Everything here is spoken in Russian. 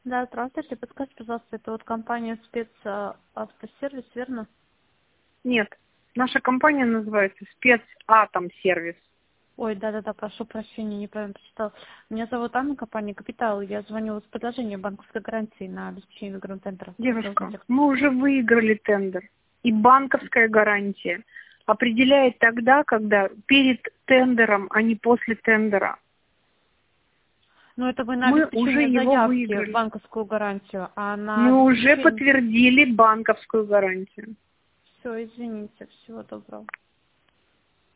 Да, здравствуйте. Подскажите, пожалуйста, это вот компания спецавтосервис, верно? Нет, наша компания называется Спецатомсервис. Ой, да-да-да, прошу прощения, неправильно прочитала. Меня зовут Анна, компания «Капитал». Я звоню с предложением банковской гарантии на обеспечение граунд-центра. Девушка, мы уже выиграли тендер. И банковская гарантия определяет тогда, когда перед тендером, а не после тендера. Ну, это вы на Мы уже обеспечение его заявки выиграли. банковскую гарантию, а на Мы уже обеспечение... подтвердили банковскую гарантию. Все, извините, всего доброго.